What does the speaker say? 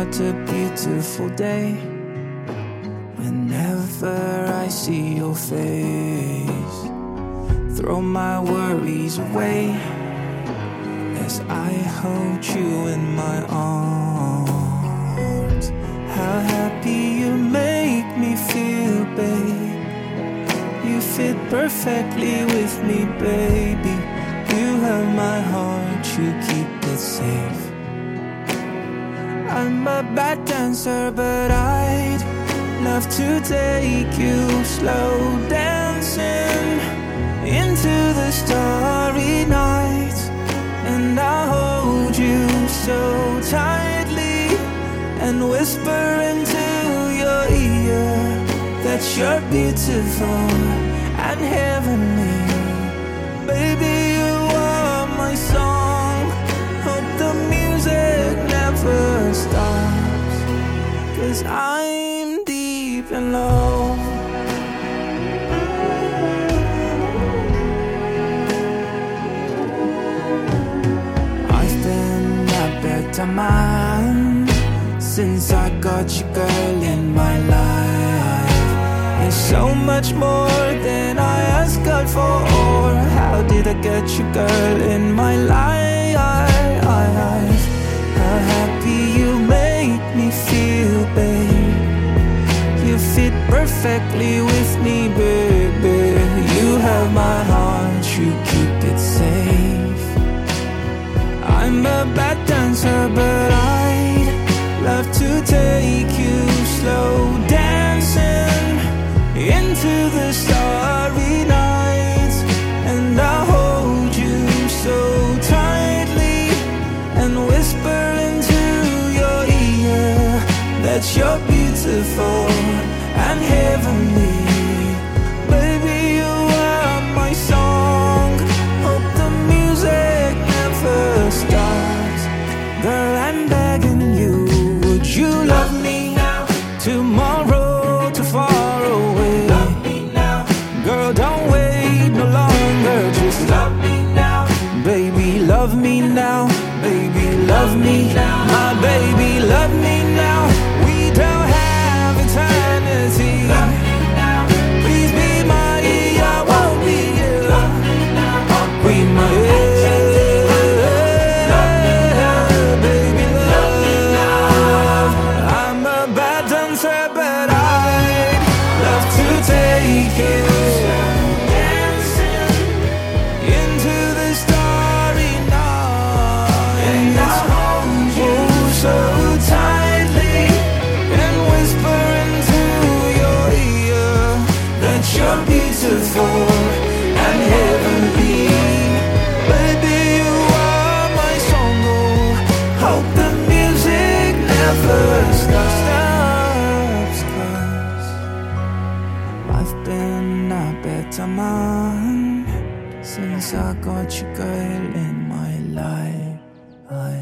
what a beautiful day. Whenever I see your face, throw my worries away as I hold you in my arms. How happy you make me feel, babe. You fit perfectly with me, baby. You have my heart, you keep it safe. I'm a bad dancer, but I'd love to take you slow dancing into the starry night. And I'll hold you so tightly and whisper into your ear that you're beautiful and heavenly. Baby, you are my song. Hope the music never stops, 'cause I'm deep in love. I've been a better man since I got you, girl, in my life. It's so much more than I asked God for. How did I get you, girl, in my life? How happy you make me feel, babe. You fit perfectly with me, baby. You have my heart, you keep it safe. I'm a bad dancer, but I'd love to take you slow dancing into the starry night. And I'll hold you so tightly and whisper into your ear that you're beautiful and heavenly. Baby, you are my song. Hope the music never stops. Girl, I'm begging you, would you love me now? Tomorrow too far away. Love me now. Girl, don't wait no longer. Just love me now. Baby, love me now. Baby, love me now. My baby, love me now. We don't have eternity. Love me now. Please be my I won't be you. Love me now. Be my baby, love. I'm a bad dancer, but I'd love to take you dancing into the starry night. And I'll hold you so tightly and whisper into your ear that you're beautiful and heavenly. Baby, you are my song. Oh, hope the music never stops, 'cause I've been a better man since I got you, girl, in my life.